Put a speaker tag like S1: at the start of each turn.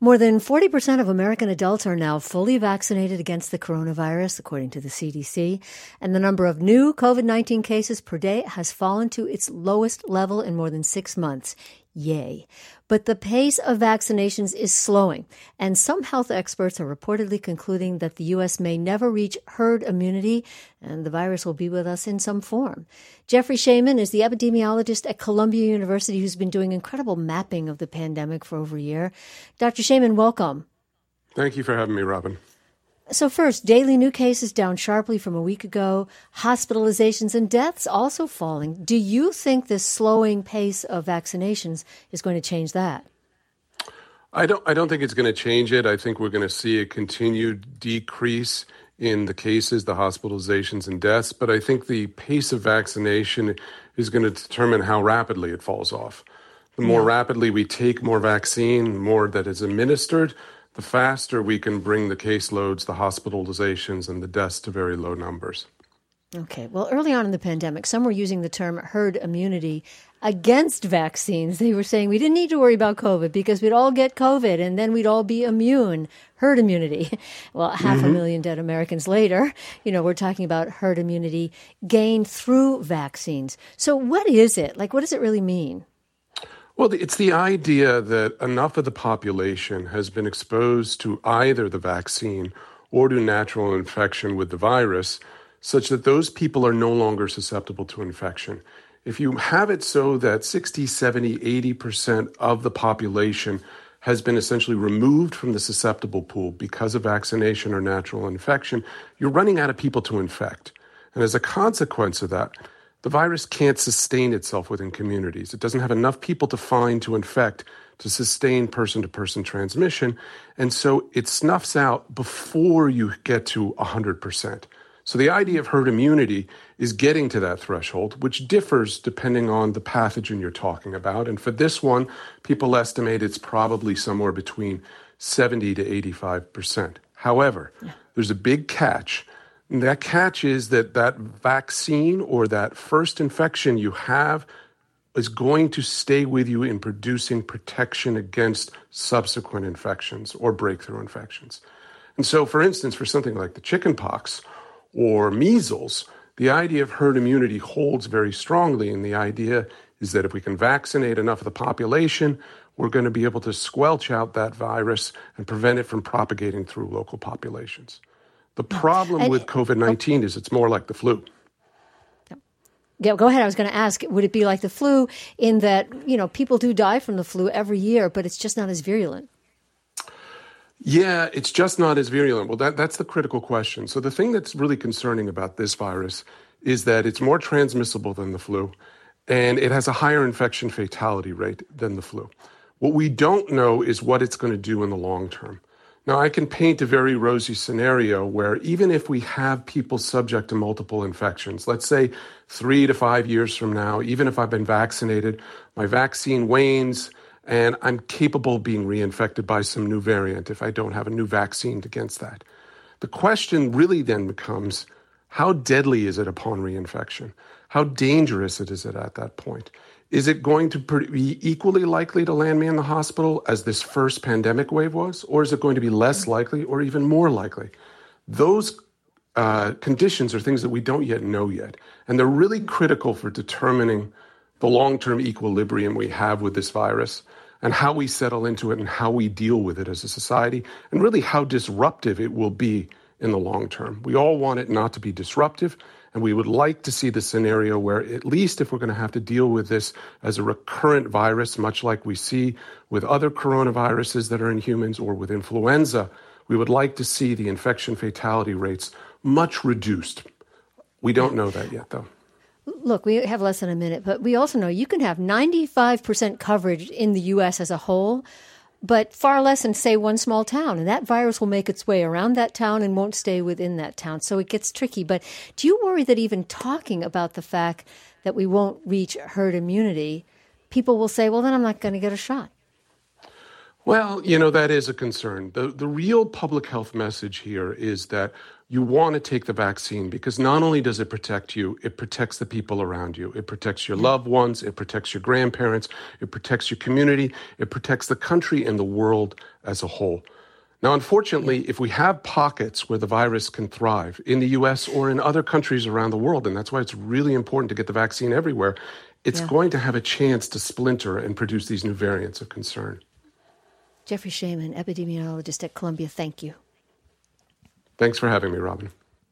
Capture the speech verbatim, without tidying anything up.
S1: More than forty percent of American adults are now fully vaccinated against the coronavirus, according to the C D C. And the number of new COVID nineteen cases per day has fallen to its lowest level in more than six months. Yay. But the pace of vaccinations is slowing, and some health experts are reportedly concluding that the U S may never reach herd immunity, and the virus will be with us in some form. Jeffrey Shaman is the epidemiologist at Columbia University who's been doing incredible mapping of the pandemic for over a year. Doctor Shaman, welcome.
S2: Thank you for having me, Robin.
S1: So first, daily new cases down sharply from a week ago, hospitalizations and deaths also falling. Do you think this slowing pace of vaccinations is going to change that?
S2: I don't I don't think it's going to change it. I think we're going to see a continued decrease in the cases, the hospitalizations and deaths, but I think the pace of vaccination is going to determine how rapidly it falls off. The more yeah. rapidly we take more vaccine, the more that is administered, the faster we can bring the caseloads, the hospitalizations, and the deaths to very low numbers.
S1: Okay. Well, early on in the pandemic, some were using the term herd immunity against vaccines. They were saying we didn't need to worry about COVID because we'd all get COVID and then we'd all be immune. Herd immunity. Well, half mm-hmm. a million dead Americans later, you know, we're talking about herd immunity gained through vaccines. So what is it? Like, what does it really mean?
S2: Well, it's the idea that enough of the population has been exposed to either the vaccine or to natural infection with the virus, such that those people are no longer susceptible to infection. If you have it so that sixty, seventy, eighty percent of the population has been essentially removed from the susceptible pool because of vaccination or natural infection, you're running out of people to infect. And as a consequence of that, the virus can't sustain itself within communities. It doesn't have enough people to find to infect to sustain person-to-person transmission, and so it snuffs out before you get to one hundred percent. So the idea of herd immunity is getting to that threshold, which differs depending on the pathogen you're talking about. And for this one, people estimate it's probably somewhere between seventy to eighty-five percent. However, yeah. there's a big catch. And that catch is that that vaccine or that first infection you have is going to stay with you in producing protection against subsequent infections or breakthrough infections. And so, for instance, for something like the chickenpox or measles, the idea of herd immunity holds very strongly. And the idea is that if we can vaccinate enough of the population, we're going to be able to squelch out that virus and prevent it from propagating through local populations. The problem and, with COVID nineteen oh, is it's more like the flu.
S1: Yeah, go ahead. I was going to ask, would it be like the flu in that, you know, people do die from the flu every year, but it's just not as virulent?
S2: Yeah, it's just not as virulent. Well, that, that's the critical question. So the thing that's really concerning about this virus is that it's more transmissible than the flu, and it has a higher infection fatality rate than the flu. What we don't know is what it's going to do in the long term. Now, I can paint a very rosy scenario where even if we have people subject to multiple infections, let's say three to five years from now, even if I've been vaccinated, my vaccine wanes, and I'm capable of being reinfected by some new variant if I don't have a new vaccine against that. The question really then becomes, how deadly is it upon reinfection? How dangerous is it at that point? Is it going to be equally likely to land me in the hospital as this first pandemic wave was? Or is it going to be less likely or even more likely? Those uh, conditions are things that we don't yet know yet. And they're really critical for determining the long-term equilibrium we have with this virus and how we settle into it and how we deal with it as a society, and really how disruptive it will be in the long term. We all want it not to be disruptive, and we would like to see the scenario where, at least if we're going to have to deal with this as a recurrent virus, much like we see with other coronaviruses that are in humans or with influenza, we would like to see the infection fatality rates much reduced. We don't know that yet, though.
S1: Look, we have less than a minute, but we also know you can have ninety-five percent coverage in the U S as a whole, but far less in, say, one small town. And that virus will make its way around that town and won't stay within that town. So it gets tricky. But do you worry that even talking about the fact that we won't reach herd immunity, people will say, well, then I'm not going to get a shot?
S2: Well, you know, that is a concern. The, the real public health message here is that you want to take the vaccine because not only does it protect you, it protects the people around you. It protects your loved ones. It protects your grandparents. It protects your community. It protects the country and the world as a whole. Now, unfortunately, if we have pockets where the virus can thrive in the U S or in other countries around the world, and that's why it's really important to get the vaccine everywhere, it's yeah. going to have a chance to splinter and produce these new variants of concern.
S1: Jeffrey Shaman, epidemiologist at Columbia, thank you.
S2: Thanks for having me, Robin.